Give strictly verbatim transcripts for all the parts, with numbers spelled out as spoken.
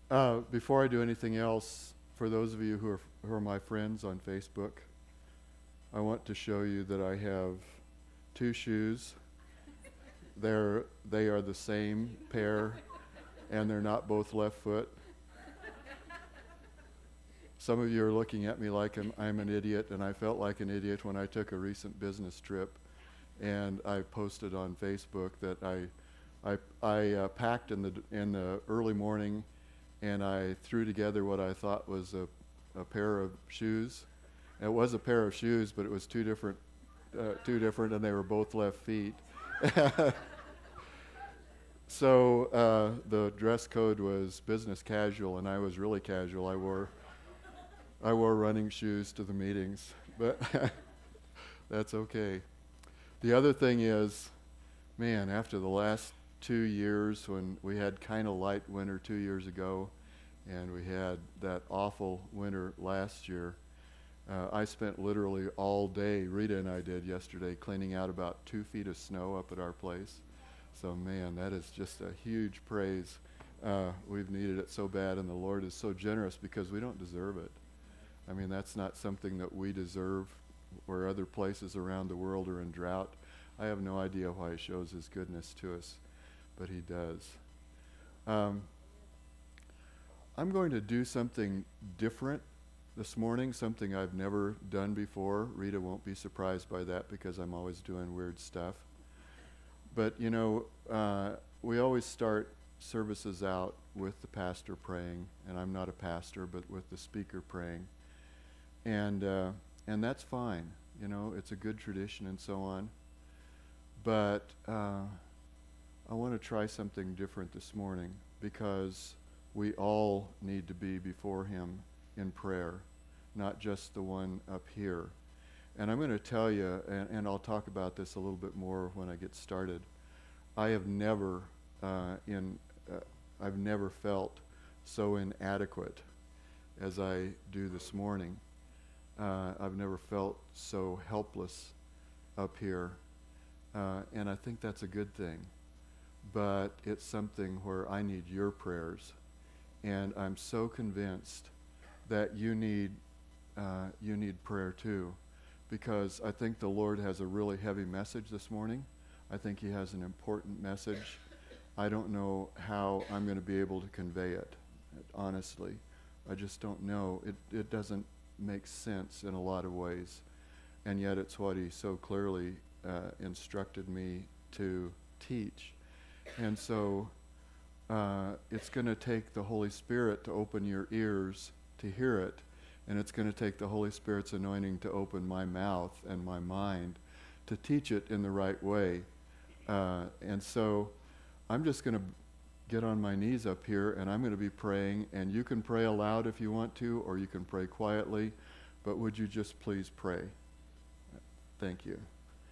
Uh, before I do anything else, for those of you who are, who are my friends on Facebook, I want to show you that I have two shoes. They're, they are the same pair, and they're not both left foot. Some of you are looking at me like I'm, I'm an idiot, and I felt like an idiot when I took a recent business trip, and I posted on Facebook that I, I, I uh, packed in the d- in the early morning, and I threw together what I thought was a, a pair of shoes. And it was a pair of shoes, but it was two different, uh, two different, and they were both left feet. So uh, the dress code was business casual, and I was really casual. I wore I wore running shoes to the meetings, but that's okay. The other thing is, man, after the last two years when we had kind of light winter two years ago, and we had that awful winter last year, uh, I spent literally all day, Rita and I did yesterday, cleaning out about two feet of snow up at our place. So man, that is just a huge praise. Uh, we've needed it so bad, and the Lord is so generous because we don't deserve it. I mean, that's not something that we deserve where other places around the world are in drought. I have no idea why he shows his goodness to us, but he does. Um, I'm going to do something different this morning, something I've never done before. Rita won't be surprised by that because I'm always doing weird stuff. But, you know, uh, we always start services out with the pastor praying, and I'm not a pastor, but with the speaker praying. And uh, and that's fine, you know, it's a good tradition and so on. But uh, I want to try something different this morning because we all need to be before him in prayer, not just the one up here. And I'm going to tell you, and, and I'll talk about this a little bit more when I get started. I have never, uh, in, uh, I've never felt so inadequate as I do this morning. Uh, I've never felt so helpless up here, uh, and I think that's a good thing. But it's something where I need your prayers, and I'm so convinced that you need, uh, you need prayer too. Because I think the Lord has a really heavy message this morning. I think he has an important message. I don't know how I'm going to be able to convey it, honestly. I just don't know. It it doesn't make sense in a lot of ways. And yet it's what he so clearly uh, instructed me to teach. And so uh, it's going to take the Holy Spirit to open your ears to hear it. And it's going to take the Holy Spirit's anointing to open my mouth and my mind to teach it in the right way. Uh, and so I'm just going to get on my knees up here, and I'm going to be praying. And you can pray aloud if you want to, or you can pray quietly. But would you just please pray? Thank you.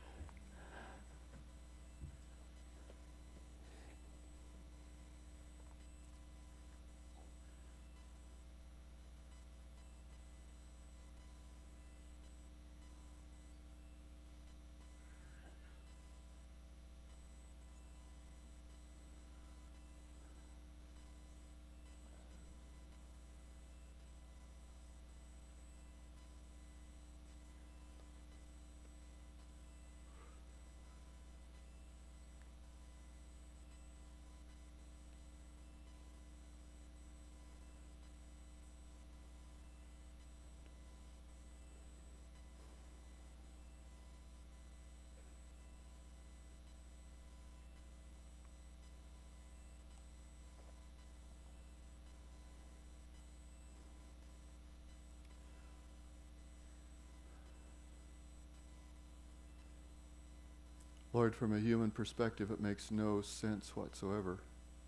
Lord, from a human perspective, it makes no sense whatsoever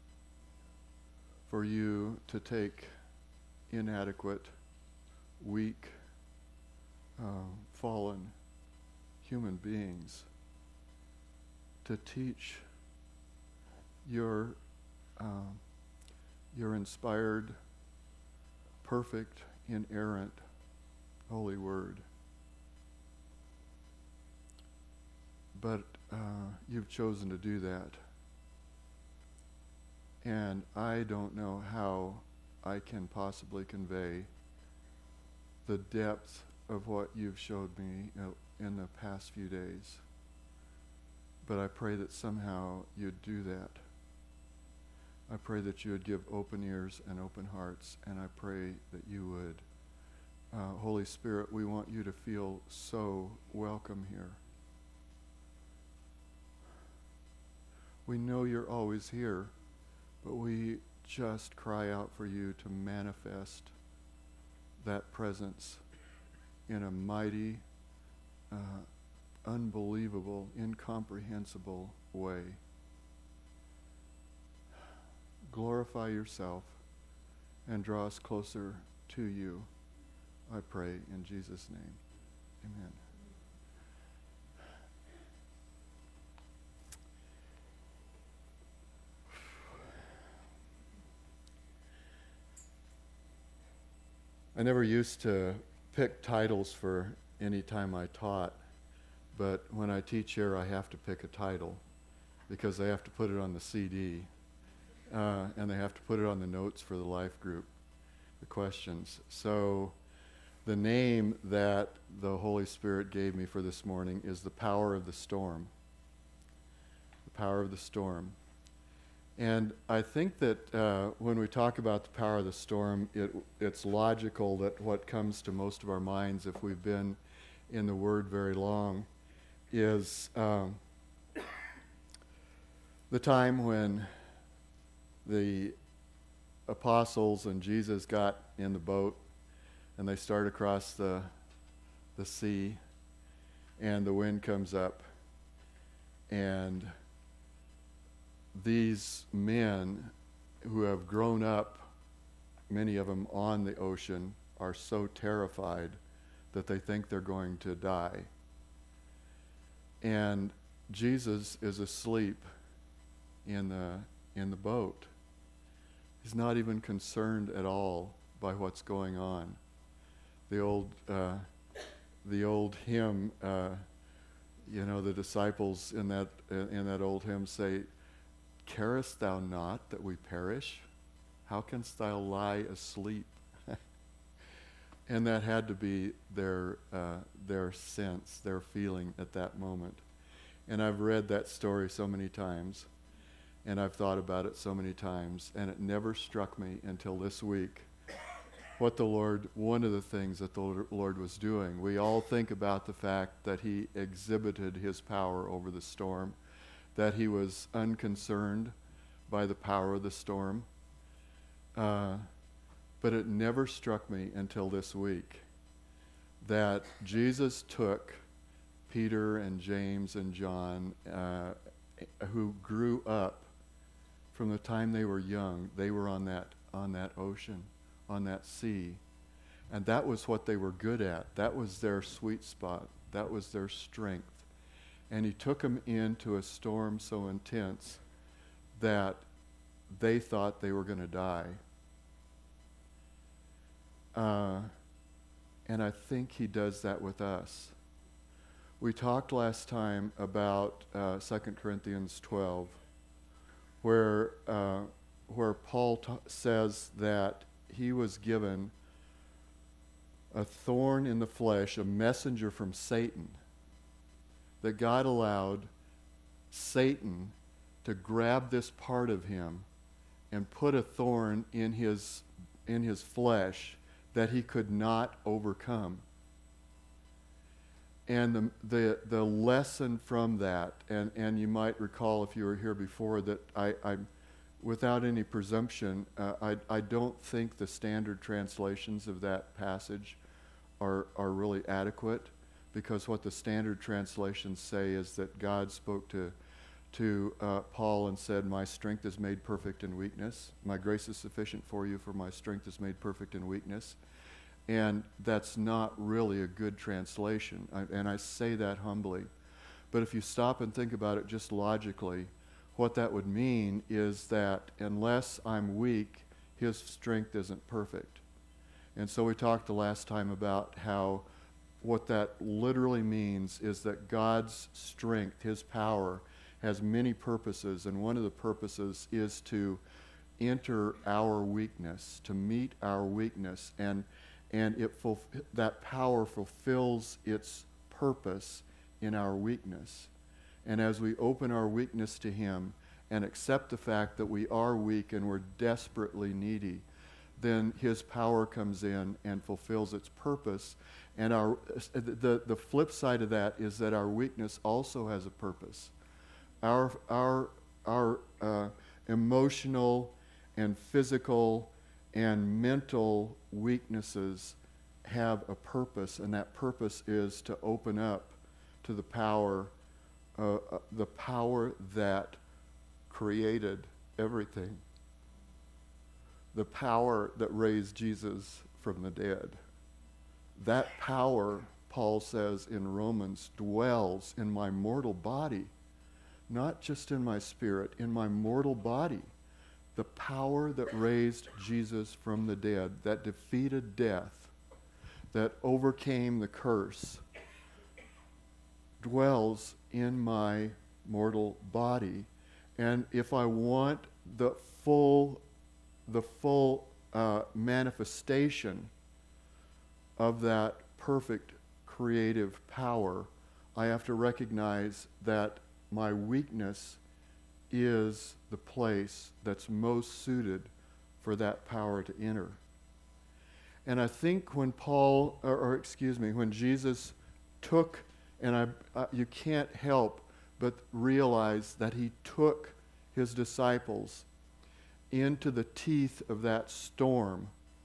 for you to take inadequate, weak, uh, fallen human beings to teach your uh, your inspired, perfect, inerrant, holy word. But uh, you've chosen to do that. And I don't know how I can possibly convey the depth of what you've showed me uh, in the past few days. But I pray that somehow you'd do that. I pray that you would give open ears and open hearts, and I pray that you would. Uh, Holy Spirit, we want you to feel so welcome here. We know you're always here, but we just cry out for you to manifest that presence in a mighty, uh, unbelievable, incomprehensible way. Glorify yourself and draw us closer to you, I pray in Jesus' name. Amen. I never used to pick titles for any time I taught, but when I teach here, I have to pick a title because they have to put it on the C D, uh, and they have to put it on the notes for the life group, the questions. So the name that the Holy Spirit gave me for this morning is The Power of the Storm. The Power of the Storm. And I think that uh, when we talk about the power of the storm, it, it's logical that what comes to most of our minds, if we've been in the Word very long, is um, the time when the apostles and Jesus got in the boat and they start across the, the sea, and the wind comes up, and these men who have grown up, many of them on the ocean, are so terrified that they think they're going to die. And Jesus is asleep in the in the boat. He's not even concerned at all by what's going on. The old uh, the old hymn, uh, you know, the disciples in that in that old hymn say, "Carest thou not that we perish? How canst thou lie asleep?" And that had to be their uh, their sense, their feeling at that moment. And I've read that story so many times, and I've thought about it so many times, and it never struck me until this week what the Lord, one of the things that the Lord was doing. We all think about the fact that he exhibited his power over the storm, that he was unconcerned by the power of the storm. Uh, but it never struck me until this week that Jesus took Peter and James and John, uh, who grew up from the time they were young. They were on that on that ocean, on that sea, and that was what they were good at. That was their sweet spot. That was their strength. And he took them into a storm so intense that they thought they were going to die. Uh, and I think he does that with us. We talked last time about uh, Second Corinthians twelve, where uh, where Paul t- says that he was given a thorn in the flesh, a messenger from Satan, that God allowed Satan to grab this part of him and put a thorn in his in his flesh that he could not overcome. And the the, the lesson from that, and, and you might recall if you were here before, that I, I without any presumption, uh, I, I don't think the standard translations of that passage are are really adequate, because what the standard translations say is that God spoke to to uh, Paul and said, "My strength is made perfect in weakness. My grace is sufficient for you, for my strength is made perfect in weakness." And that's not really a good translation, I, and I say that humbly. But if you stop and think about it just logically, what that would mean is that unless I'm weak, his strength isn't perfect. And so we talked the last time about how what that literally means is that God's strength, his power, has many purposes, and one of the purposes is to enter our weakness, to meet our weakness, and and it fulf- that power fulfills its purpose in our weakness. And as we open our weakness to Him and accept the fact that we are weak and we're desperately needy, then His power comes in and fulfills its purpose. And our the, the flip side of that is that our weakness also has a purpose. Our, our, our uh, emotional and physical and mental weaknesses have a purpose, and that purpose is to open up to the power, uh, uh, the power that created everything, the power that raised Jesus from the dead. That power, Paul says in Romans, dwells in my mortal body, not just in my spirit, in my mortal body. The power that raised Jesus from the dead, that defeated death, that overcame the curse, dwells in my mortal body. And if I want the full, the full uh, manifestation of that perfect creative power, I have to recognize that my weakness is the place that's most suited for that power to enter. And I think when Paul, or, or excuse me, when Jesus took, and I, uh, you can't help but realize that He took His disciples into the teeth of that storm.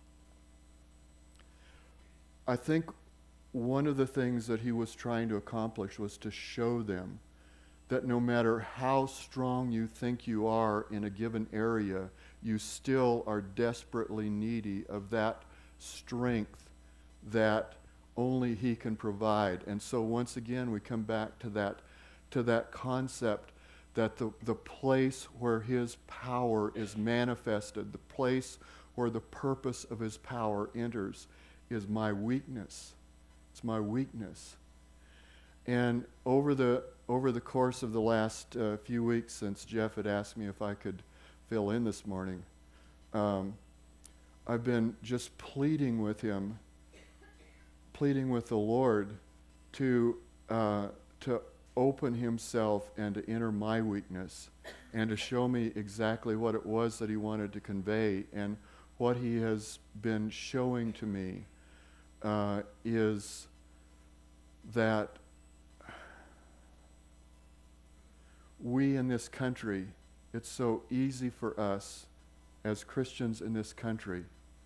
I think one of the things that He was trying to accomplish was to show them that no matter how strong you think you are in a given area, you still are desperately needy of that strength that only He can provide. And so once again, we come back to that, to that concept that the, the place where His power is manifested, the place where the purpose of His power enters, is my weakness. It's my weakness. And over the over the course of the last uh, few weeks, since Jeff had asked me if I could fill in this morning, um, I've been just pleading with him, pleading with the Lord to uh, to open Himself and to enter my weakness and to show me exactly what it was that He wanted to convey. And what He has been showing to me uh, is that we in this country, it's so easy for us as Christians in this country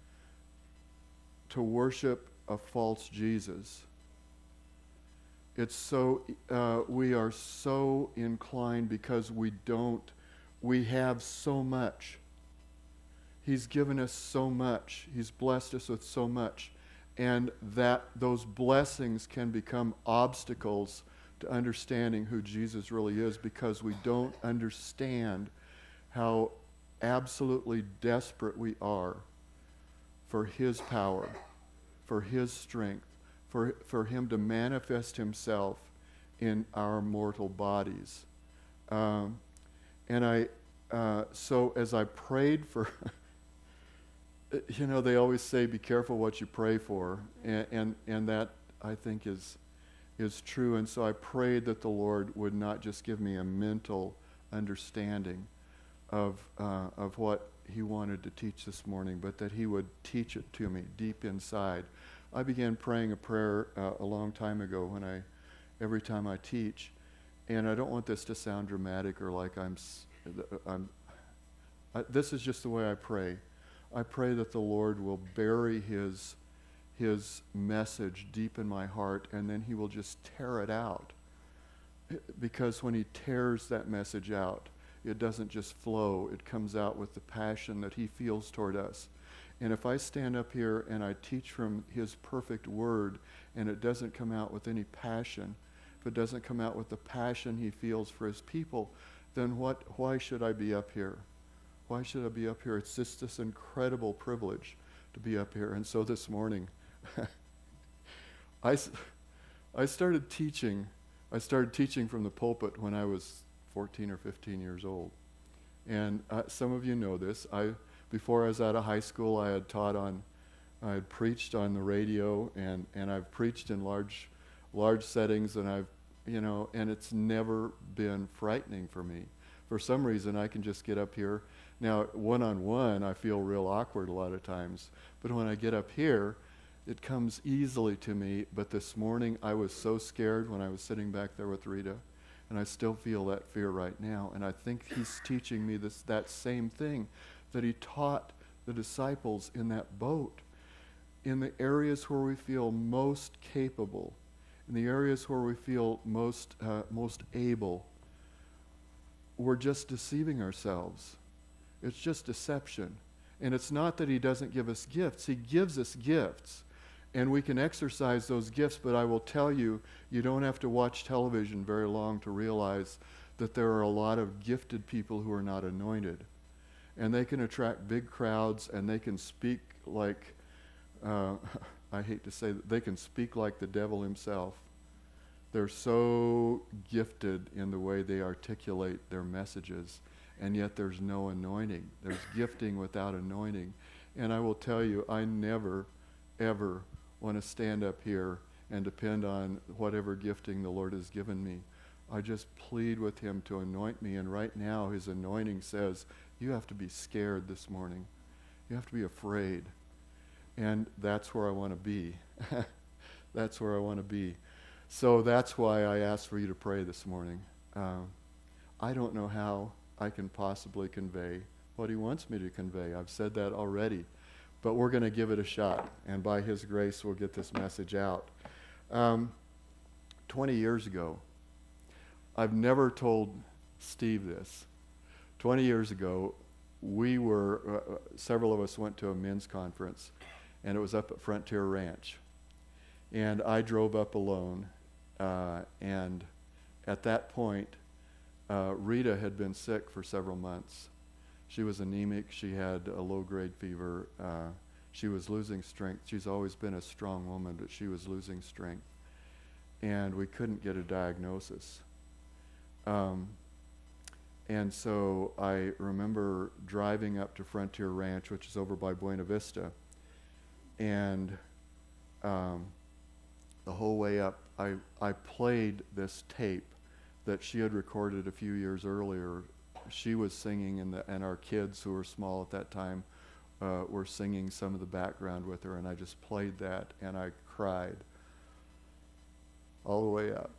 to worship a false Jesus. It's so, uh, we are so inclined because we don't, we have so much. He's given us so much. He's blessed us with so much. And that those blessings can become obstacles to understanding who Jesus really is, because we don't understand how absolutely desperate we are for His power, for His strength, for, for Him to manifest Himself in our mortal bodies. Um, and I, uh, so as I prayed for, you know, they always say, be careful what you pray for, and, and, and that, I think, is is true. And so I prayed that the Lord would not just give me a mental understanding of uh, of what He wanted to teach this morning, but that He would teach it to me deep inside. I began praying a prayer uh, a long time ago when I, every time I teach, and I don't want this to sound dramatic or like I'm, I'm I, this is just the way I pray. I pray that the Lord will bury His His message deep in my heart, and then He will just tear it out. Because when He tears that message out, it doesn't just flow, it comes out with the passion that He feels toward us. And if I stand up here and I teach from His perfect word, and it doesn't come out with any passion, if it doesn't come out with the passion He feels for His people, then what? Why should I be up here? Why should I be up here? It's just this incredible privilege to be up here. And so this morning, I, I started teaching. I started teaching from the pulpit when I was fourteen or fifteen years old. And uh, some of you know this. I, before I was out of high school, I had taught on, I had preached on the radio, and, and I've preached in large, large settings, and I've, you know, and it's never been frightening for me. For some reason, I can just get up here. Now, one-on-one, I feel real awkward a lot of times. But when I get up here, it comes easily to me. But this morning, I was so scared when I was sitting back there with Rita. And I still feel that fear right now. And I think he's teaching me this that same thing that he taught the disciples in that boat. In the areas where we feel most capable, in the areas where we feel most uh, most able, we're just deceiving ourselves. It's just deception. And it's not that he doesn't give us gifts. He gives us gifts. And we can exercise those gifts, but I will tell you, you don't have to watch television very long to realize that there are a lot of gifted people who are not anointed. And they can attract big crowds, and they can speak like, uh, I hate to say that, they can speak like the devil himself. They're so gifted in the way they articulate their messages, and yet there's no anointing. There's gifting without anointing. And I will tell you, I never, ever want to stand up here and depend on whatever gifting the Lord has given me. I just plead with him to anoint me, and right now his anointing says, you have to be scared this morning. You have to be afraid. And that's where I want to be. That's where I want to be. So that's why I asked for you to pray this morning. Uh, I don't know how I can possibly convey what he wants me to convey. I've said that already. But we're going to give it a shot, and by his grace, we'll get this message out. Um, twenty years ago, I've never told Steve this. twenty years ago, we were, uh, several of us went to a men's conference, and it was up at Frontier Ranch. And I drove up alone, uh, and at that point, uh, Rita had been sick for several months. She was anemic. She had a low-grade fever. Uh, she was losing strength. She's always been a strong woman, but she was losing strength. And we couldn't get a diagnosis. Um, and so I remember driving up to Frontier Ranch, which is over by Buena Vista. And um, the whole way up, I, I played this tape that she had recorded a few years earlier. She was singing, and, the, and our kids, who were small at that time, uh, were singing some of the background with her, and I just played that, and I cried all the way up.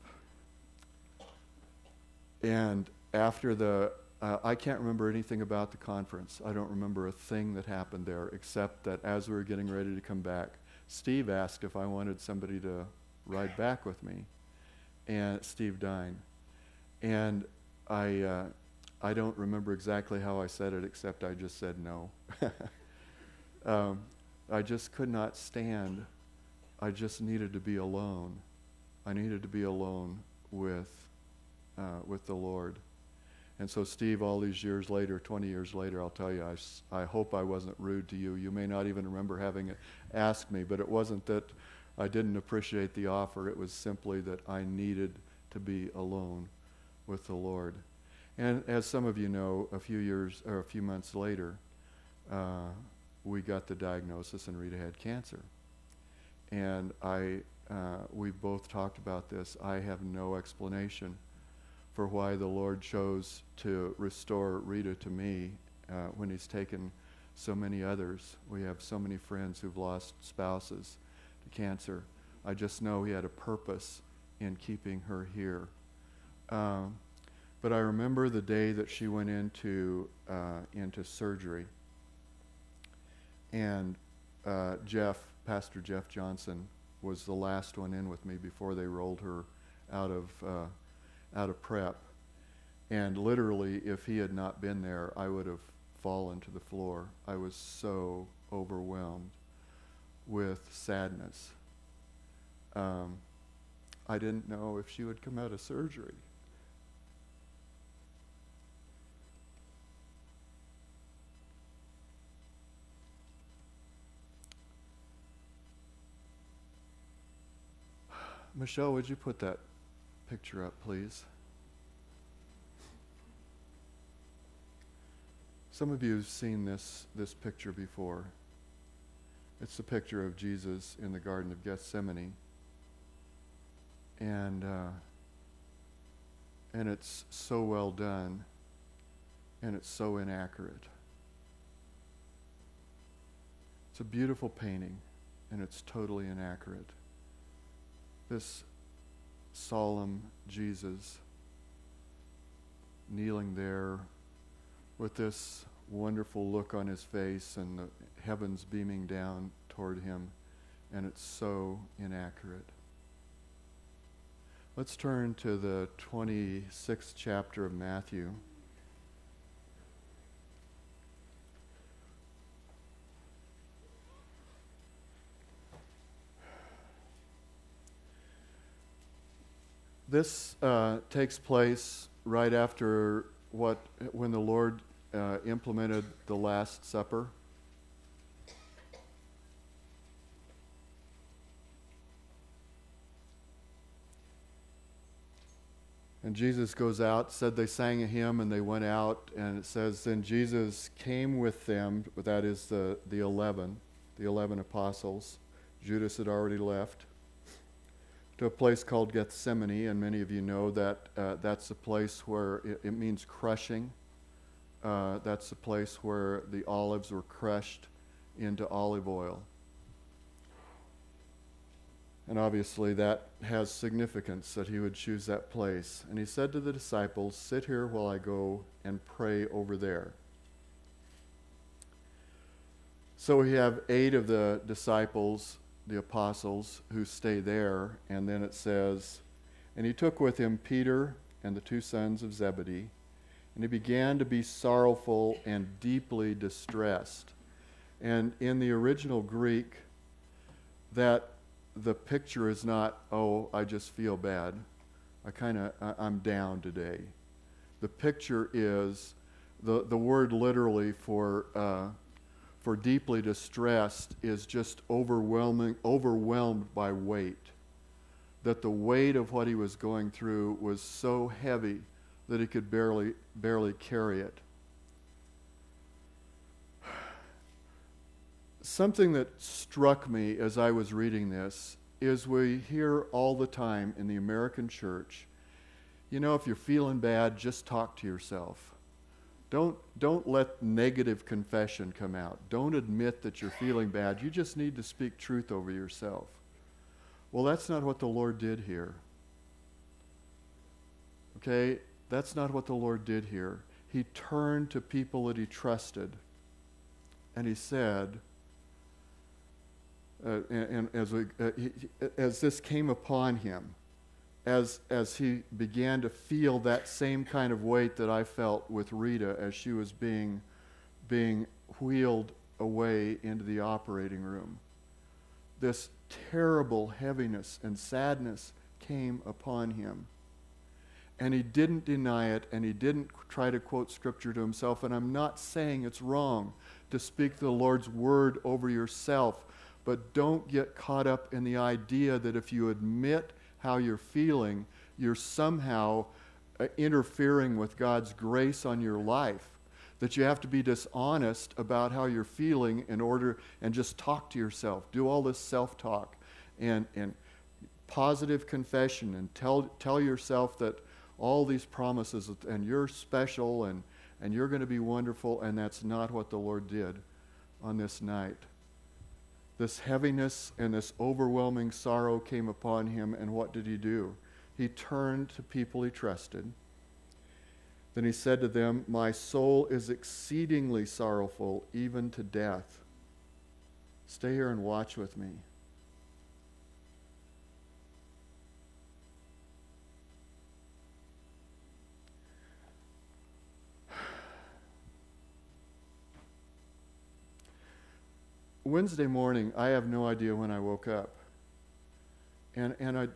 And after the, uh, I can't remember anything about the conference. I don't remember a thing that happened there, except that as we were getting ready to come back, Steve asked if I wanted somebody to ride back with me, and Steve Dine. And I... Uh, I don't remember exactly how I said it, except I just said no. um, I just could not stand. I just needed to be alone. I needed to be alone with, uh, with the Lord. And so, Steve, all these years later, twenty years later, I'll tell you, I, s- I hope I wasn't rude to you. You may not even remember having asked me, but it wasn't that I didn't appreciate the offer. It was simply that I needed to be alone with the Lord. And as some of you know, a few years or a few months later, uh, we got the diagnosis, and Rita had cancer. And I, uh, we both talked about this. I have no explanation for why the Lord chose to restore Rita to me uh, when he's taken so many others. We have so many friends who've lost spouses to cancer. I just know he had a purpose in keeping her here. Um, But I remember the day that she went into uh, into surgery, and uh, Jeff, Pastor Jeff Johnson, was the last one in with me before they rolled her out of uh, out of prep. And literally, if he had not been there, I would have fallen to the floor. I was so overwhelmed with sadness. Um, I didn't know if she would come out of surgery. Michelle, would you put that picture up, please? Some of you have seen this, this picture before. It's the picture of Jesus in the Garden of Gethsemane. And, uh, and it's so well done, and it's so inaccurate. It's a beautiful painting, and it's totally inaccurate. This solemn Jesus kneeling there with this wonderful look on his face and the heavens beaming down toward him, and it's so inaccurate. Let's turn to the twenty-sixth chapter of Matthew. This uh, takes place right after what, when the Lord uh, implemented the Last Supper. And Jesus goes out, said they sang a hymn and they went out, and it says, then Jesus came with them, that is the, the eleven, the eleven apostles. Judas had already left, to a place called Gethsemane, and many of you know that uh, that's a place where it, it means crushing. Uh, that's the place where the olives were crushed into olive oil. And obviously that has significance that he would choose that place. And he said to the disciples, sit here while I go and pray over there. So we have eight of the disciples, the apostles, who stay there. And then it says, and he took with him Peter and the two sons of Zebedee, and he began to be sorrowful and deeply distressed. And in the original Greek, that the picture is not, oh, I just feel bad. I kind of, I'm down today. The picture is, the, the word literally for uh, for deeply distressed is just overwhelming, overwhelmed by weight. That the weight of what he was going through was so heavy that he could barely, barely carry it. Something that struck me as I was reading this is we hear all the time in the American church, you know, if you're feeling bad, just talk to yourself. Don't, don't let negative confession come out. Don't admit that you're feeling bad. You just need to speak truth over yourself. Well, that's not what the Lord did here. Okay? That's not what the Lord did here. He turned to people that he trusted, and he said, Uh, and, and as we, uh, he, as this came upon him, as as he began to feel that same kind of weight that I felt with Rita as she was being being wheeled away into the operating room, this terrible heaviness and sadness came upon him. And he didn't deny it, and he didn't try to quote scripture to himself. And I'm not saying it's wrong to speak the Lord's word over yourself, but don't get caught up in the idea that if you admit how you're feeling, you're somehow uh, interfering with God's grace on your life. That you have to be dishonest about how you're feeling in order, and just talk to yourself. Do all this self-talk and, and positive confession, and tell, tell yourself that all these promises, and you're special, and, and you're going to be wonderful, and that's not what the Lord did on this night. This heaviness and this overwhelming sorrow came upon him, and what did he do? He turned to people he trusted. Then he said to them, my soul is exceedingly sorrowful, even to death. Stay here and watch with me. Wednesday morning, I have no idea when I woke up. And and I,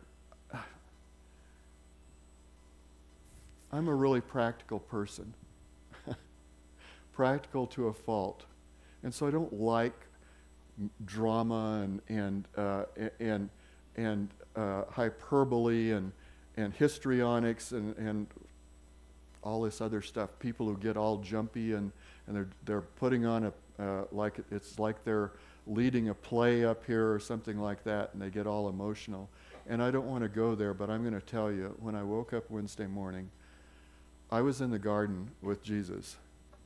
I'm a really practical person. Practical to a fault. And so I don't like drama and and uh, and and uh, hyperbole and and histrionics and, and all this other stuff. People who get all jumpy and, and they're they're putting on a uh, like it's like they're leading a play up here or something like that, and they get all emotional. And I don't want to go there, but I'm going to tell you, when I woke up Wednesday morning, I was in the garden with Jesus.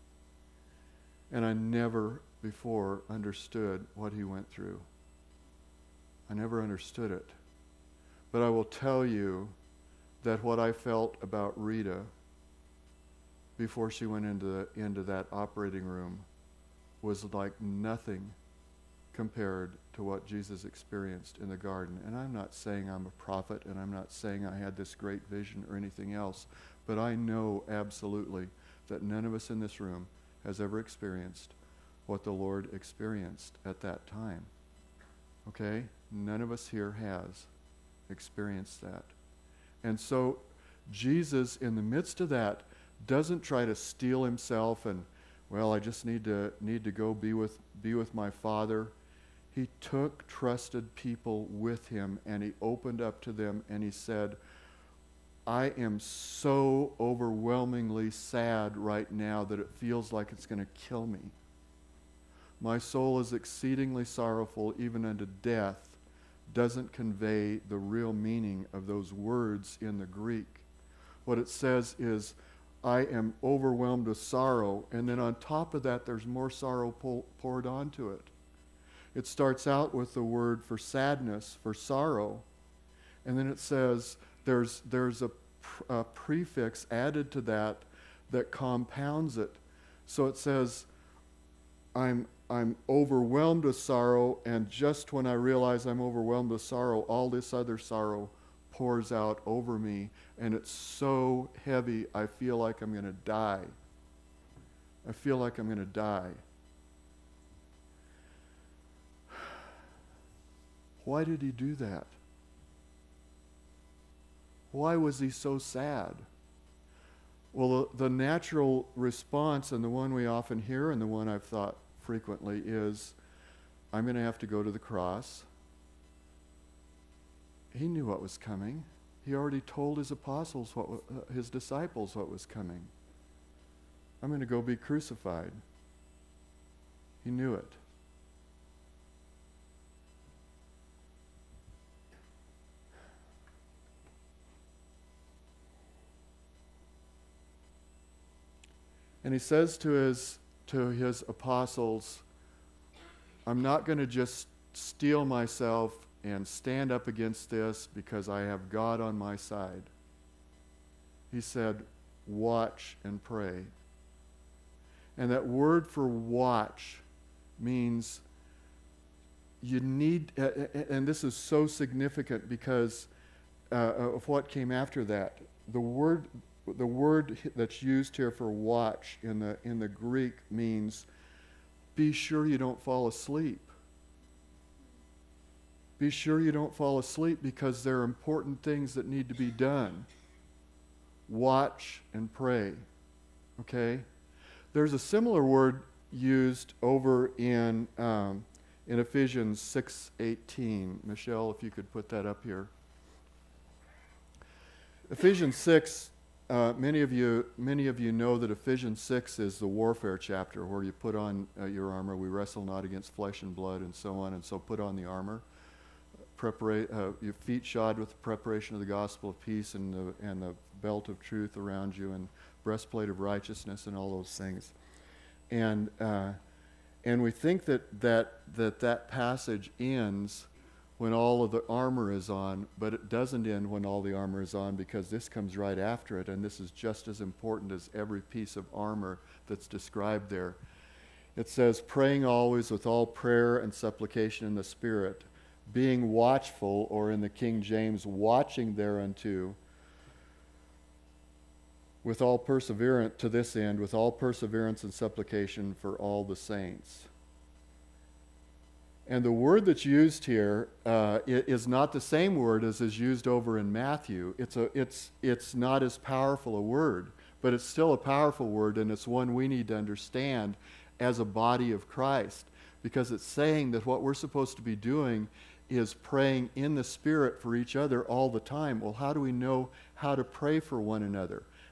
And I never before understood what he went through. I never understood it. But I will tell you that what I felt about Rita before she went into the, into that operating room was like nothing compared to what Jesus experienced in the garden. And I'm not saying I'm a prophet, and I'm not saying I had this great vision or anything else, but I know absolutely that none of us in this room has ever experienced what the Lord experienced at that time. Okay? None of us here has experienced that. And so Jesus, in the midst of that, doesn't try to steel himself and, well, I just need to need to go be with be with my Father. He took trusted people with him, and he opened up to them, and he said, I am so overwhelmingly sad right now that it feels like it's going to kill me. My soul is exceedingly sorrowful, even unto death, doesn't convey the real meaning of those words in the Greek. What it says is, I am overwhelmed with sorrow, and then on top of that, there's more sorrow po- poured onto it. It starts out with the word for sadness, for sorrow, and then it says there's there's a, pr- a prefix added to that that compounds it. So it says, I'm I'm overwhelmed with sorrow, and just when I realize I'm overwhelmed with sorrow, all this other sorrow pours out over me, and it's so heavy, I feel like I'm going to die. I feel like I'm going to die. Why did he do that? Why was he so sad? Well, the, the natural response, and the one we often hear, and the one I've thought frequently, is, I'm going to have to go to the cross. He knew what was coming. He already told his apostles, what uh, his disciples, what was coming. I'm going to go be crucified. He knew it. And he says to his to his apostles, I'm not going to just steel myself and stand up against this because I have God on my side. He said, watch and pray. And that word for watch means you need, uh, and this is so significant because uh, of what came after that. The word The word that's used here for watch in the in the Greek means be sure you don't fall asleep. Be sure you don't fall asleep because there are important things that need to be done. Watch and pray. Okay? There's a similar word used over in um, in Ephesians six eighteen. Michelle, if you could put that up here. Ephesians six. Uh, many of you, many of you know that Ephesians six is the warfare chapter where you put on uh, your armor. We wrestle not against flesh and blood, and so on. And so, put on the armor. Prepara- uh, your feet shod with the preparation of the gospel of peace, and the and the belt of truth around you, and breastplate of righteousness, and all those things. And uh, and we think that that that that passage ends when all of the armor is on, but it doesn't end when all the armor is on, because this comes right after it, and this is just as important as every piece of armor that's described there. It says, praying always with all prayer and supplication in the Spirit, being watchful, or in the King James, watching thereunto, with all perseverance, to this end, with all perseverance and supplication for all the saints. And the word that's used here uh, is not the same word as is used over in Matthew. It's a, it's, it's not as powerful a word, but it's still a powerful word, and it's one we need to understand as a body of Christ, because it's saying that what we're supposed to be doing is praying in the Spirit for each other all the time. Well, how do we know how to pray for one another?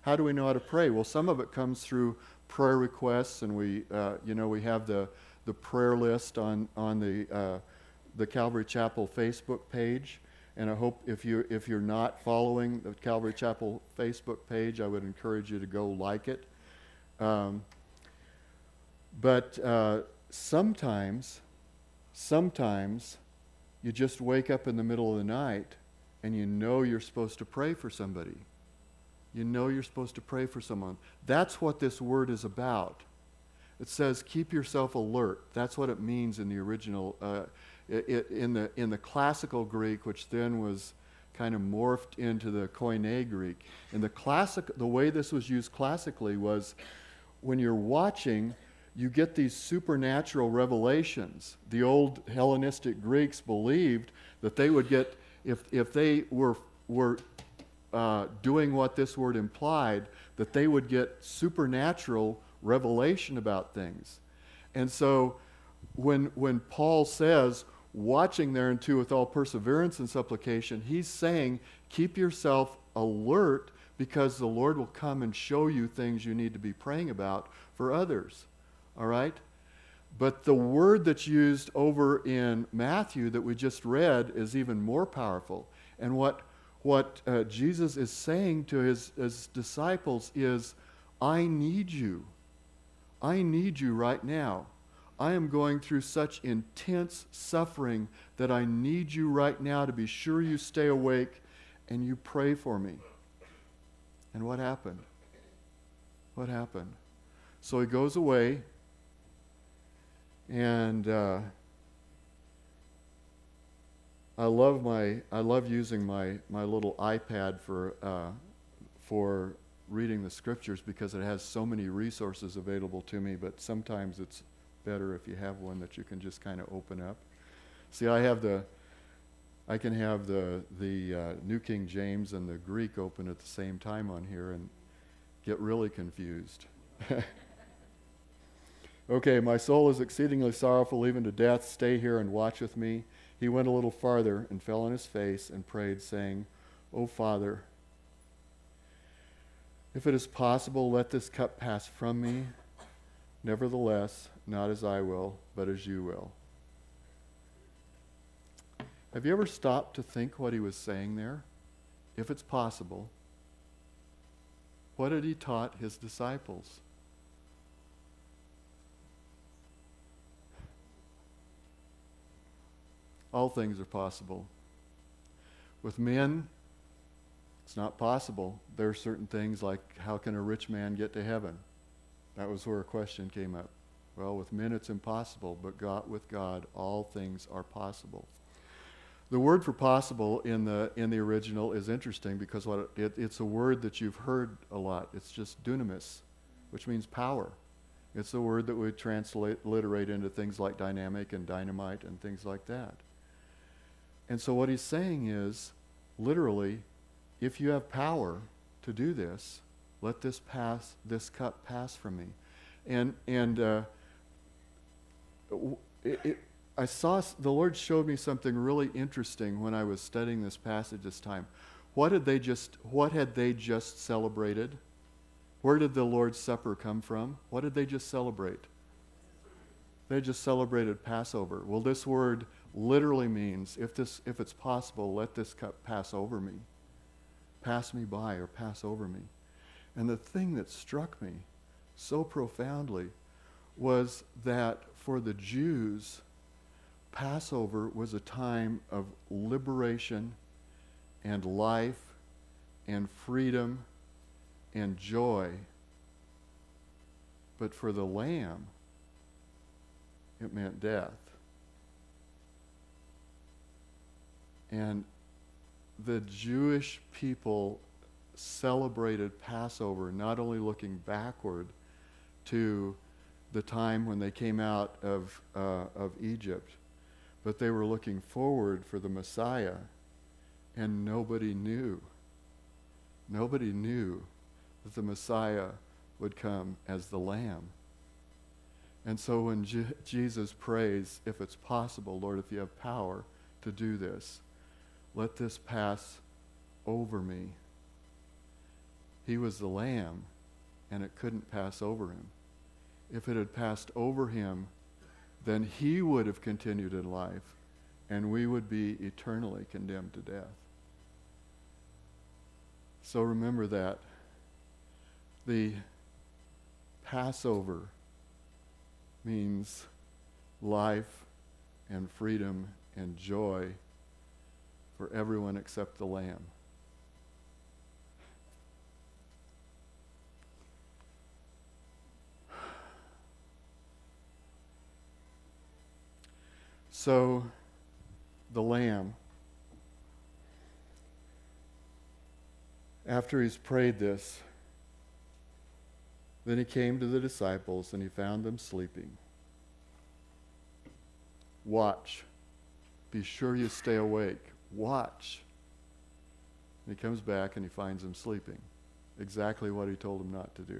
how do we know how to pray? Well, some of it comes through prayer requests, and we, uh, you know, we have the, the prayer list on, on the, uh, the Calvary Chapel Facebook page. And I hope if you're, if you're not following the Calvary Chapel Facebook page, I would encourage you to go like it. Um, but uh, sometimes, sometimes you just wake up in the middle of the night and you know you're supposed to pray for somebody. You know you're supposed to pray for someone. That's what this word is about. It says, keep yourself alert. That's what it means in the original, uh, it, it, in the in the classical Greek, which then was kind of morphed into the Koine Greek. In the classic, the way this was used classically was, when you're watching, you get these supernatural revelations. The old Hellenistic Greeks believed that they would get, if if they were were uh, doing what this word implied, that they would get supernatural revelation about things. And so when when Paul says, watching thereunto with all perseverance and supplication, he's saying, keep yourself alert, because the Lord will come and show you things you need to be praying about for others. All right? But the word that's used over in Matthew that we just read is even more powerful. And what, what uh, Jesus is saying to his, his disciples is, I need you. I need you right now. I am going through such intense suffering that I need you right now to be sure you stay awake and you pray for me. And what happened? What happened? So he goes away, and uh, I love my I love using my my little iPad for uh, for reading the scriptures, because it has so many resources available to me. But sometimes it's better if you have one that you can just kind of open up. See, I have the I can have the the uh, New King James and the Greek open at the same time on here and get really confused. Okay, my soul is exceedingly sorrowful, even to death. Stay here and watch with me. He went a little farther and fell on his face and prayed, saying, O Father, if it is possible, let this cup pass from me. Nevertheless, not as I will, but as you will. Have you ever stopped to think what he was saying there? If it's possible, what had he taught his disciples? All things are possible. With men, it's not possible. There are certain things like, how can a rich man get to heaven? That was where a question came up. Well, with men it's impossible, but God, with God, all things are possible. The word for possible in the in the original is interesting, because what it, it's a word that you've heard a lot. It's just dunamis, which means power. It's a word that we translate, alliterate into things like dynamic and dynamite and things like that. And so what he's saying is, literally, if you have power to do this, let this pass, this cup pass from me. And and uh, it, it, I saw, the Lord showed me something really interesting when I was studying this passage this time. What had they just, what had they just celebrated? Where did the Lord's Supper come from? What did they just celebrate? They just celebrated Passover. Well, this word literally means, if this, if it's possible, let this cup pass over me. Pass me by, or pass over me. And the thing that struck me so profoundly was that for the Jews, Passover was a time of liberation and life and freedom and joy. But for the Lamb, it meant death. And the Jewish people celebrated Passover not only looking backward to the time when they came out of uh, of Egypt, but they were looking forward for the Messiah, and nobody knew. Nobody knew that the Messiah would come as the Lamb. And so when Je- Jesus prays, if it's possible, Lord, if you have power to do this, let this pass over me. He was the lamb, and it couldn't pass over him. If it had passed over him, then he would have continued in life, and we would be eternally condemned to death. So remember that. The Passover means life and freedom and joy for everyone except the Lamb. So, the Lamb, after he's prayed this, then he came to the disciples and he found them sleeping. Watch. Be sure you stay awake. Watch. And he comes back and he finds them sleeping. Exactly what he told them not to do.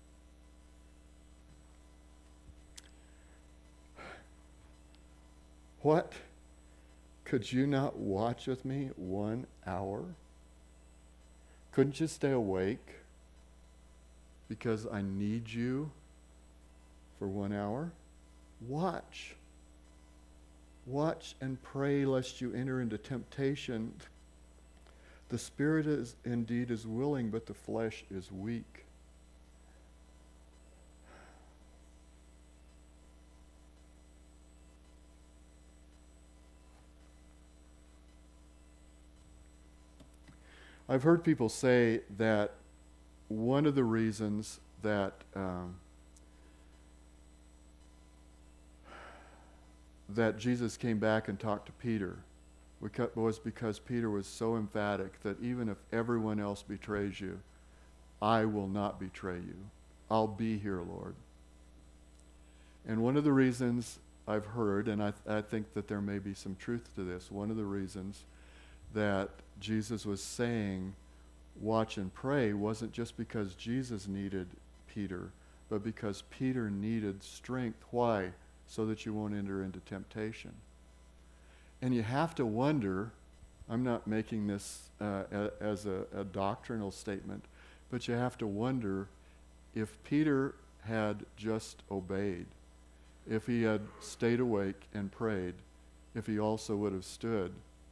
What? Could you not watch with me one hour? Couldn't you stay awake? Because I need you for one hour? Watch. Watch and pray lest you enter into temptation. The spirit is indeed is willing, but the flesh is weak. I've heard people say that one of the reasons that um, that Jesus came back and talked to Peter was because Peter was so emphatic that even if everyone else betrays you, I will not betray you. I'll be here, Lord. And one of the reasons I've heard, and I, th- I think that there may be some truth to this, one of the reasons that Jesus was saying, watch and pray, wasn't just because Jesus needed Peter, but because Peter needed strength. Why? So that you won't enter into temptation. And you have to wonder, I'm not making this uh, a, as a, a doctrinal statement, but you have to wonder if Peter had just obeyed, if he had stayed awake and prayed, if he also would have stood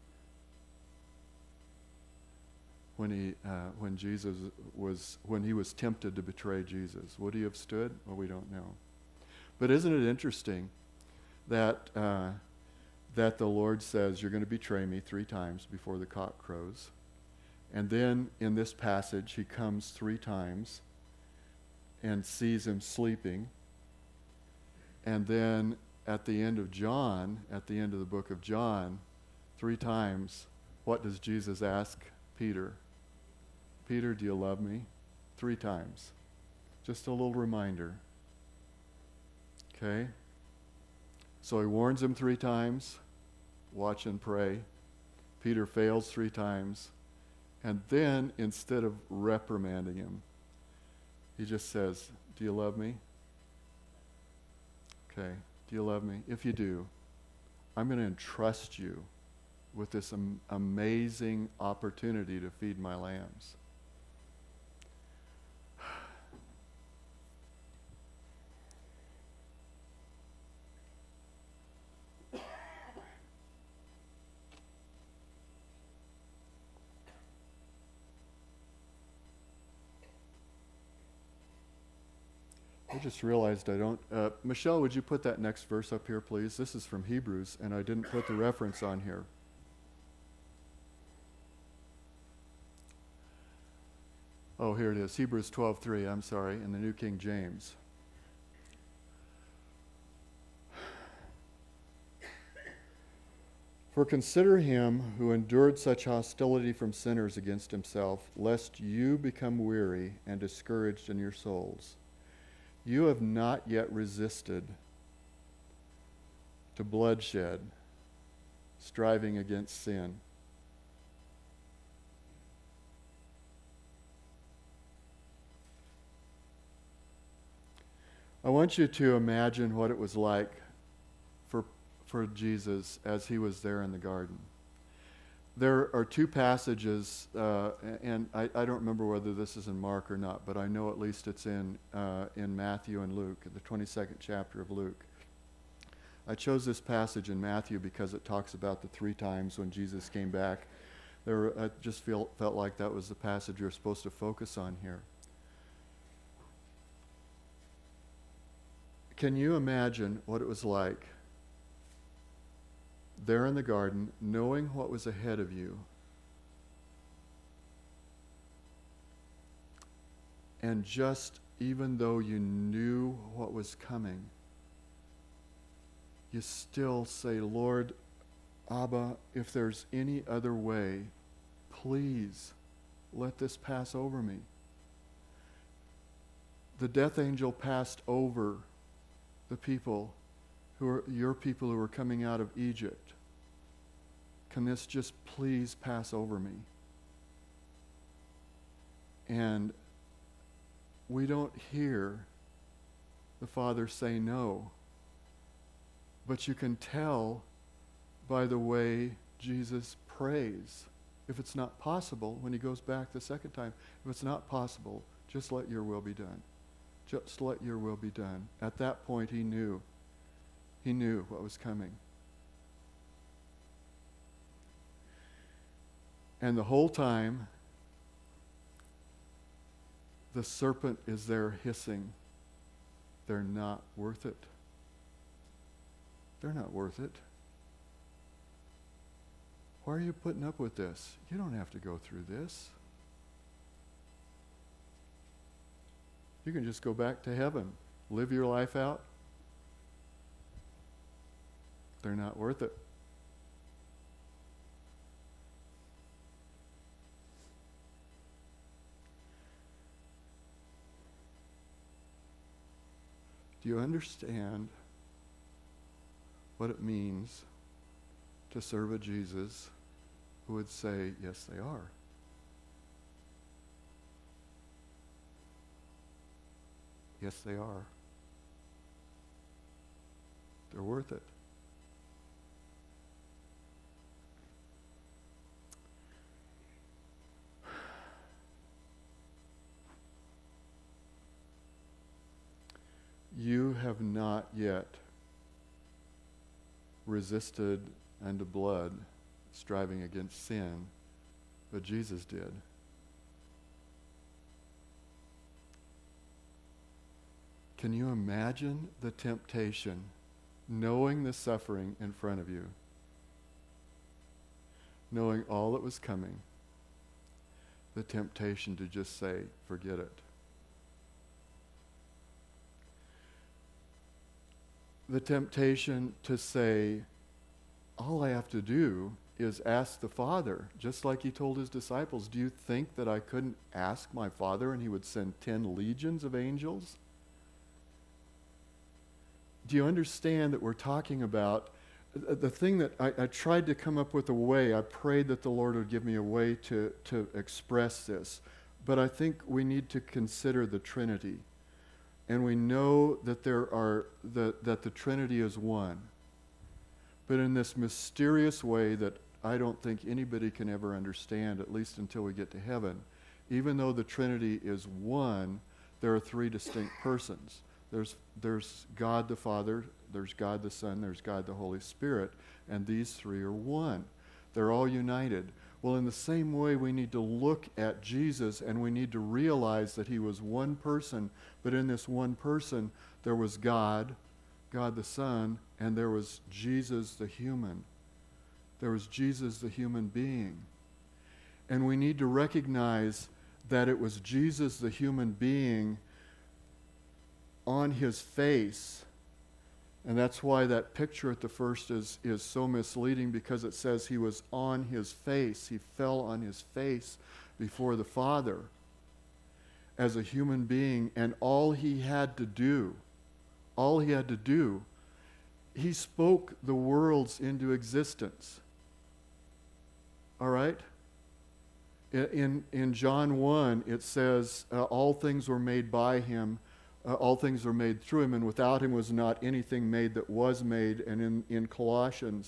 when he uh, when Jesus was when he was tempted to betray Jesus. Would he have stood? Well, we don't know. But isn't it interesting that uh, that the Lord says, you're going to betray me three times before the cock crows. And then in this passage, he comes three times and sees him sleeping. And then at the end of John, at the end of the book of John, three times, what does Jesus ask Peter? Peter, do you love me? Three times. Just a little reminder. Okay? So he warns him three times. Watch and pray. Peter fails three times. And then, instead of reprimanding him, he just says, do you love me? Okay. Do you love me? If you do, I'm going to entrust you with this am- amazing opportunity to feed my lambs. I just realized I don't... Uh, Michelle, would you put that next verse up here, please? This is from Hebrews, and I didn't put the reference on here. Oh, here it is. Hebrews twelve three, I'm sorry, in the New King James. For consider him who endured such hostility from sinners against himself, lest you become weary and discouraged in your souls. You have not yet resisted to bloodshed, striving against sin. I want you to imagine what it was like for, for Jesus as he was there in the garden. there are two passages, uh, and I, I don't remember whether this is in Mark or not, but I know at least it's in uh, in Matthew and Luke, the twenty-second chapter of Luke. I chose this passage in Matthew because it talks about the three times when Jesus came back. There, I just feel, felt like that was the passage you're supposed to focus on here. Can you imagine what it was like there in the garden, knowing what was ahead of you, and just even though you knew what was coming, you still say, Lord, Abba, if there's any other way, please let this pass over me. The death angel passed over the people who are your people who are coming out of Egypt. Can this just please pass over me? And we don't hear the Father say no. But you can tell by the way Jesus prays. If it's not possible, when he goes back the second time, if it's not possible, just let your will be done. Just let your will be done. At that point, he knew. He knew what was coming. And the whole time, the serpent is there hissing. They're not worth it. They're not worth it. Why are you putting up with this? You don't have to go through this. You can just go back to heaven, live your life out. They're not worth it. Do you understand what it means to serve a Jesus who would say, yes, they are? Yes, they are. They're worth it. You have not yet resisted unto blood, striving against sin, but Jesus did. Can you imagine the temptation, knowing the suffering in front of you, knowing all that was coming, the temptation to just say, forget it. The temptation to say, all I have to do is ask the Father, just like he told his disciples, do you think that I couldn't ask my Father and he would send ten legions of angels? Do you understand that we're talking about the thing that I, I tried to come up with a way, I prayed that the Lord would give me a way to, to express this, but I think we need to consider the Trinity. And we know that there are the, that the Trinity is one. But in this mysterious way that I don't think anybody can ever understand, at least until we get to heaven, even though the Trinity is one, there are three distinct persons. There's, there's God the Father, there's God the Son, there's God the Holy Spirit, and these three are one. They're all united. Well, in the same way, we need to look at Jesus and we need to realize that he was one person, but in this one person, there was God, God the Son, and there was Jesus the human. There was Jesus the human being. And we need to recognize that it was Jesus the human being on his face. And that's why that picture at the first is, is so misleading, because it says he was on his face. He fell on his face before the Father as a human being. And all he had to do, all he had to do, he spoke the worlds into existence. All right? In, in John one, it says, uh, all things were made by him. Uh, all things were made through him, and without him was not anything made that was made. And in, in Colossians,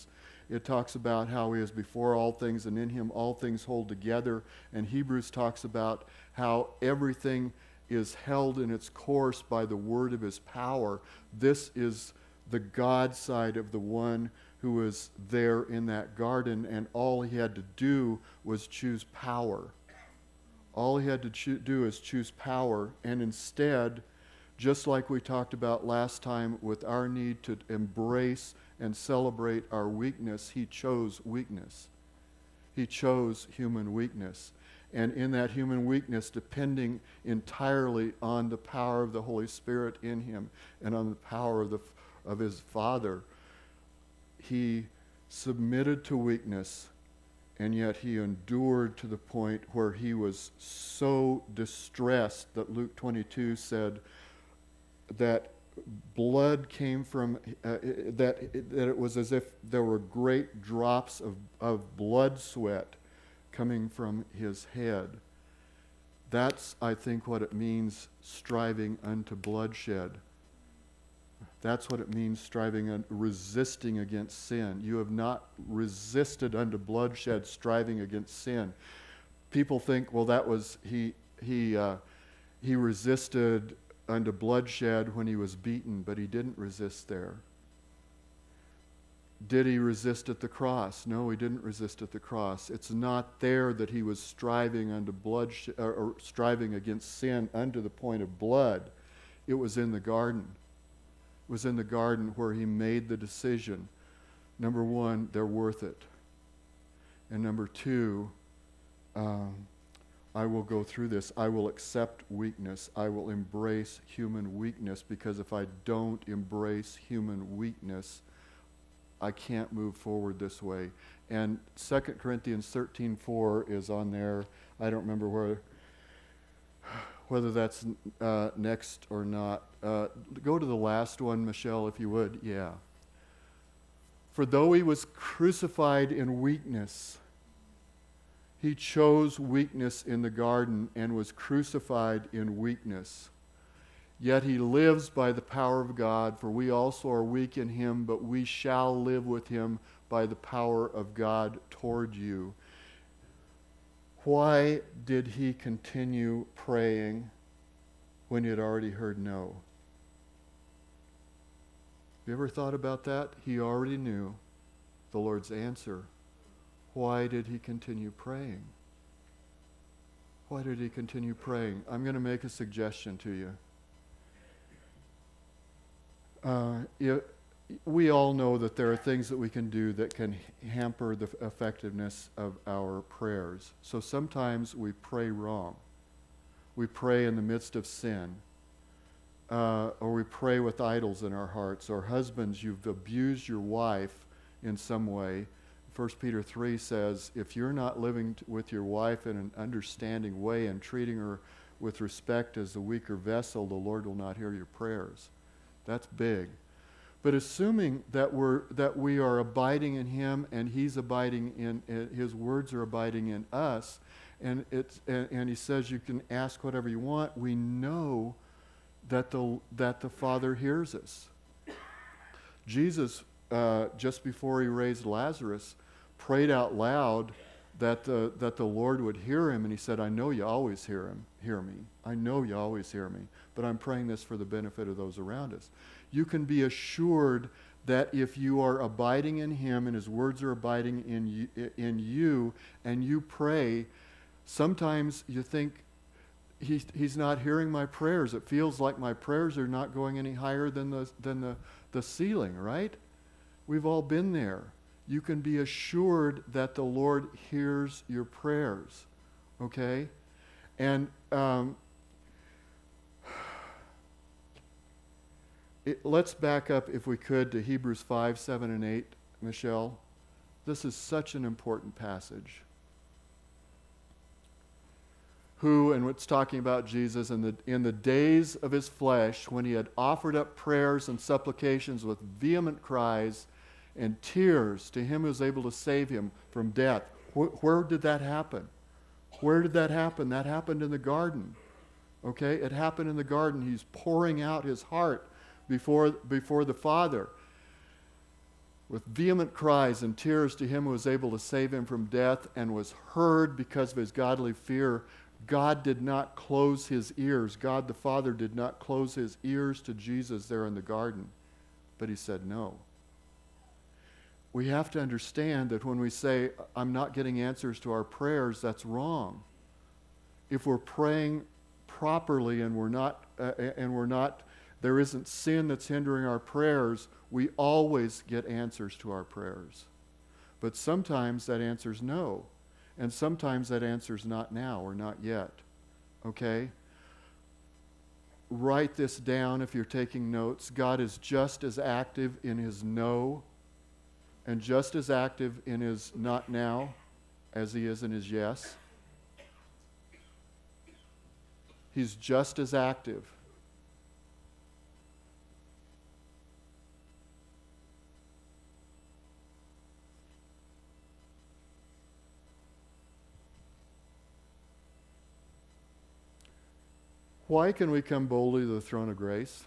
it talks about how he is before all things, and in him all things hold together. And Hebrews talks about how everything is held in its course by the word of his power. This is the God side of the one who was there in that garden, and all he had to do was choose power. All he had to cho- do is choose power, and instead, just like we talked about last time with our need to embrace and celebrate our weakness, he chose weakness. He chose human weakness. And in that human weakness, depending entirely on the power of the Holy Spirit in him and on the power of, the, of his Father, he submitted to weakness, and yet he endured to the point where he was so distressed that Luke twenty-two said that blood came from, uh, that, that it was as if there were great drops of, of blood sweat coming from his head. That's, I think, what it means striving unto bloodshed. That's what it means striving and resisting against sin. You have not resisted unto bloodshed, striving against sin. People think, well, that was, he, he, uh, he resisted unto bloodshed when he was beaten, but he didn't resist there. Did he resist at the cross? No, he didn't resist at the cross. It's not there that he was striving unto bloodshed, or, or striving against sin unto the point of blood. It was in the garden. It was in the garden where he made the decision. Number one, they're worth it. And number two, um, I will go through this. I will accept weakness. I will embrace human weakness, because if I don't embrace human weakness, I can't move forward this way. And Second Corinthians thirteen four is on there. I don't remember where, whether that's uh, next or not. Uh, go to the last one, Michelle, if you would. Yeah. For though he was crucified in weakness, he chose weakness in the garden and was crucified in weakness. Yet he lives by the power of God, for we also are weak in him, but we shall live with him by the power of God toward you. Why did he continue praying when he had already heard no? Have you ever thought about that? He already knew the Lord's answer. Why did he continue praying? Why did he continue praying? I'm going to make a suggestion to you. Uh, it, we all know that there are things that we can do that can hamper the effectiveness of our prayers. So sometimes we pray wrong. We pray in the midst of sin. Uh, or we pray with idols in our hearts. Or husbands, you've abused your wife in some way. First Peter three says, if you're not living t- with your wife in an understanding way and treating her with respect as the weaker vessel, the Lord will not hear your prayers. That's big. But assuming that we're that we are abiding in him and he's abiding in, uh, his words are abiding in us, and it's and, and he says you can ask whatever you want, we know that the that the Father hears us. Jesus, uh, just before he raised Lazarus, prayed out loud that the that the Lord would hear him, and he said, I know you always hear him, hear me. I know you always hear me, but I'm praying this for the benefit of those around us. You can be assured that if you are abiding in him and his words are abiding in you, in you and you pray, sometimes you think, he's, he's not hearing my prayers. It feels like my prayers are not going any higher than the, than the, the ceiling, right? We've all been there. You can be assured that the Lord hears your prayers, okay? And um, it, let's back up, if we could, to Hebrews five, seven, and eight, Michelle. This is such an important passage. Who, and it's talking about Jesus, in the, in the days of his flesh, when he had offered up prayers and supplications with vehement cries and tears to him who was able to save him from death. Wh- where did that happen? Where did that happen? That happened in the garden. Okay? It happened in the garden. He's pouring out his heart before, before the Father. with vehement cries and tears to him who was able to save him from death and was heard because of his godly fear. God did not close his ears. God the Father did not close his ears to Jesus there in the garden, but he said no. We have to understand that when we say, I'm not getting answers to our prayers, that's wrong. If we're praying properly and we're not, uh, and we're not, there isn't sin that's hindering our prayers, we always get answers to our prayers. But sometimes that answer's no. And sometimes that answer's not now or not yet. Okay? Write this down if you're taking notes. God is just as active in his no and just as active in his not now as he is in his yes. He's just as active. Why can we come boldly to the throne of grace?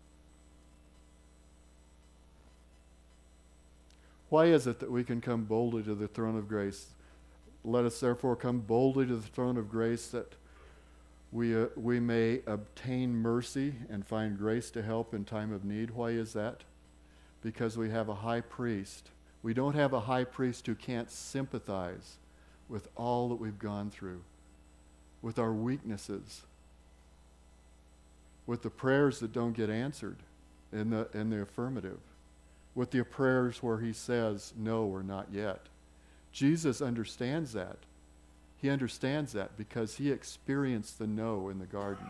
Why is it that we can come boldly to the throne of grace? Let us therefore come boldly to the throne of grace that we, uh, we may obtain mercy and find grace to help in time of need. Why is that? Because we have a high priest. We don't have a high priest who can't sympathize with all that we've gone through, with our weaknesses, with the prayers that don't get answered in the, in the affirmative, with the prayers where he says no or not yet. Jesus understands that. He understands that because he experienced the no in the garden.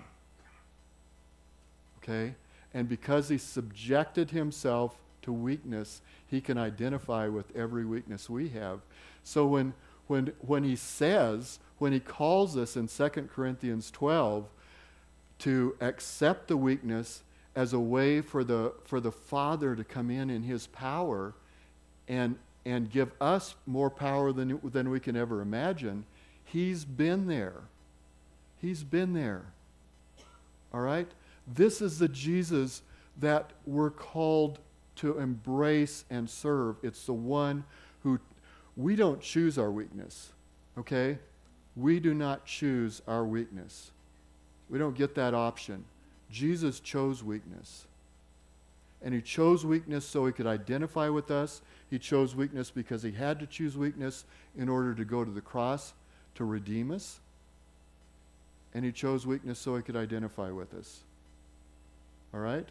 Okay? And because he subjected himself to weakness, he can identify with every weakness we have. So when when when he says, when he calls us in Second Corinthians twelve to accept the weakness as a way for the for the Father to come in in his power and and give us more power than than we can ever imagine, he's been there. He's been there. All right? This is the Jesus that we're called to embrace and serve. It's the one who, we don't choose our weakness, okay? We do not choose our weakness. We don't get that option. Jesus chose weakness. And he chose weakness so he could identify with us. He chose weakness because he had to choose weakness in order to go to the cross to redeem us. And he chose weakness so he could identify with us. All right?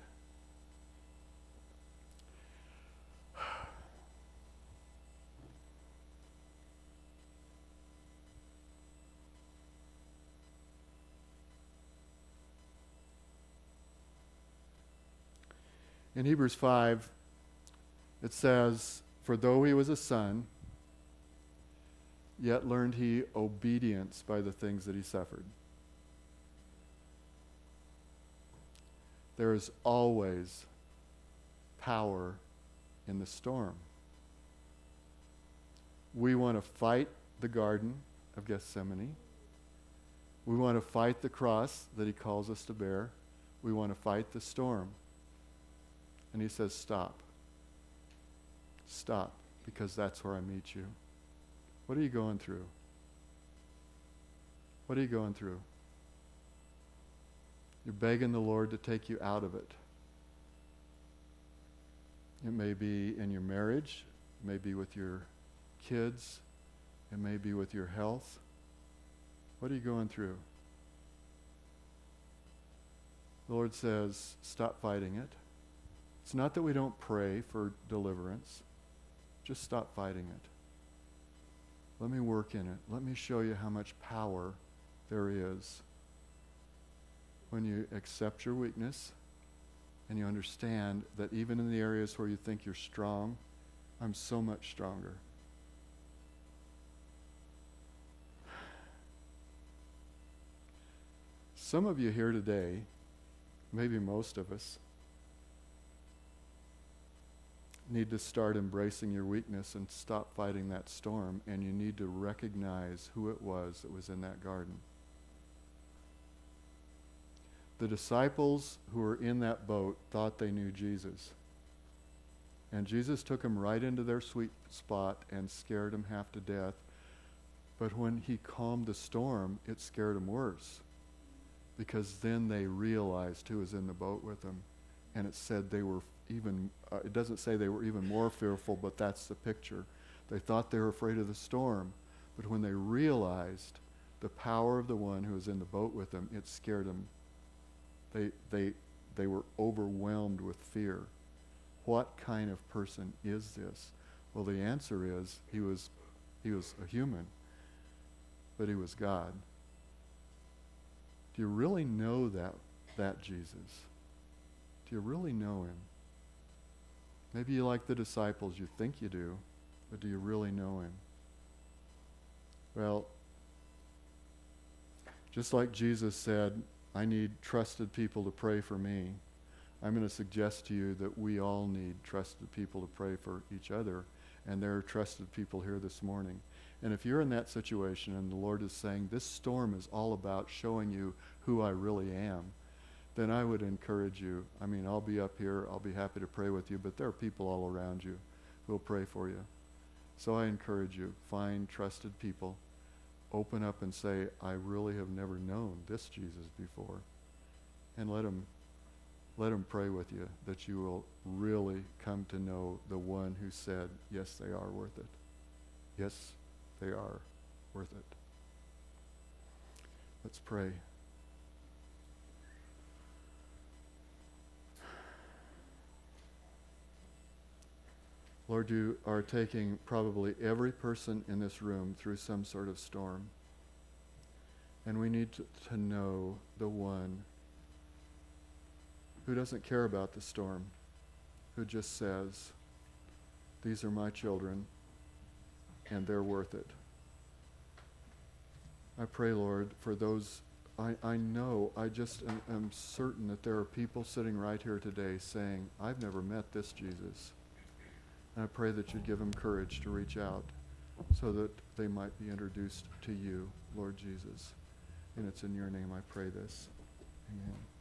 In Hebrews five, it says, "For though he was a son, yet learned he obedience by the things that he suffered." There is always power in the storm. We want to fight the Garden of Gethsemane. We want to fight the cross that he calls us to bear. We want to fight the storm. And he says, stop. Stop, because that's where I meet you. What are you going through? What are you going through? You're begging the Lord to take you out of it. It may be in your marriage. It may be with your kids. It may be with your health. What are you going through? The Lord says, stop fighting it. It's not that we don't pray for deliverance. Just stop fighting it. Let me work in it. Let me show you how much power there is when you accept your weakness and you understand that even in the areas where you think you're strong, I'm so much stronger. Some of you here today, maybe most of us, need to start embracing your weakness and stop fighting that storm, and you need to recognize who it was that was in that garden. The disciples who were in that boat thought they knew Jesus. And Jesus took them right into their sweet spot and scared them half to death. But when he calmed the storm, it scared them worse, because then they realized who was in the boat with them. And it said they were even, uh, it doesn't say they were even more fearful, but that's the picture. They thought they were afraid of the storm, but when they realized the power of the one who was in the boat with them, it scared them. They, they, they were overwhelmed with fear. What kind of person is this? Well, the answer is he was, he was a human, but he was God. Do you really know that, that Jesus? Do you really know him? Maybe you like the disciples, you think you do, but do you really know him? Well, just like Jesus said, I need trusted people to pray for me, I'm going to suggest to you that we all need trusted people to pray for each other, and there are trusted people here this morning. And if you're in that situation and the Lord is saying, this storm is all about showing you who I really am, then I would encourage you. I mean, I'll be up here, I'll be happy to pray with you, but there are people all around you who will pray for you. So I encourage you, find trusted people, open up and say, I really have never known this Jesus before, and let him let him pray with you that you will really come to know the one who said, yes, they are worth it. Yes, they are worth it. Let's pray. Lord, you are taking probably every person in this room through some sort of storm. And we need to, to know the one who doesn't care about the storm, who just says, these are my children, and they're worth it. I pray, Lord, for those, I, I know, I just am, am certain that there are people sitting right here today saying, I've never met this Jesus. And I pray that you'd give them courage to reach out so that they might be introduced to you, Lord Jesus. And it's in your name I pray this. Amen.